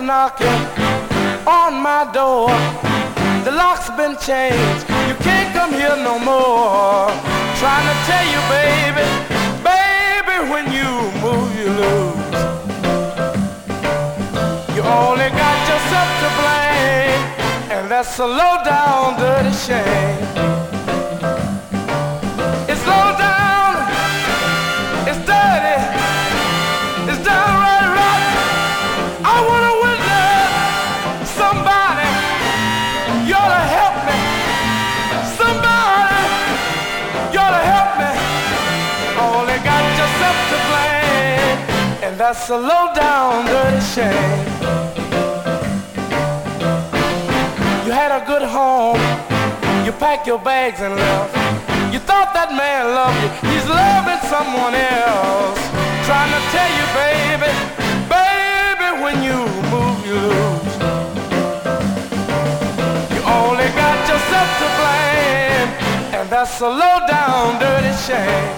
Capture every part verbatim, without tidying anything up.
knocking on my door. The lock's been changed, you can't come here no more. Trying to tell you, baby, baby, when you move, you lose. You only got yourself to blame, and that's a low down, dirty shame. It's low down, it's dirty, it's downright rotten. I wanna witness somebody, you ought to help me. Somebody, you ought to help me. Only got yourself to blame, and that's a low down, dirty shame. You had a good home, you packed your bags and left. You thought that man loved you, he's loving someone else. Trying to tell you, baby, baby, when you move, you lose. You only got yourself to blame, and that's a low down, dirty shame.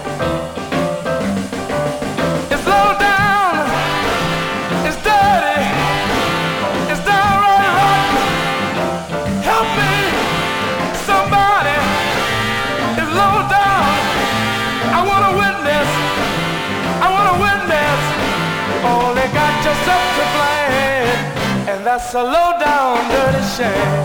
It's low down, it's dirty, it's downright rotten. Help me, somebody, it's low down. I want to witness, I want to witness. You only got yourself to blame, and that's a low down, dirty shame.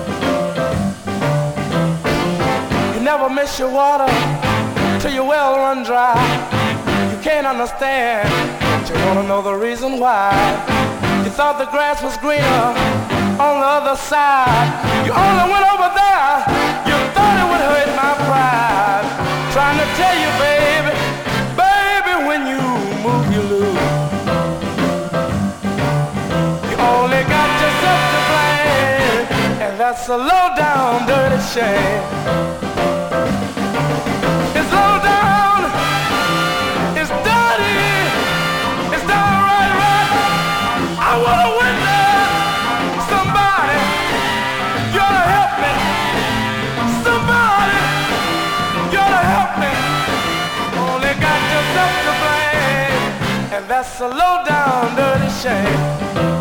You never miss your water till your well run dry. You can't understand, but you want to know the reason why. You thought the grass was greener on the other side. You only went over there, you thought it would hurt my pride. Trying to tell you, baby, baby, when you move, you lose. You only got yourself to blame, and that's a low down, dirty shame. It's low down, it's dirty, it's downright rotten. I wanna witness somebody, you ought to help me. Somebody, you ought to help me. Only got yourself to blame, and that's a low down, dirty shame.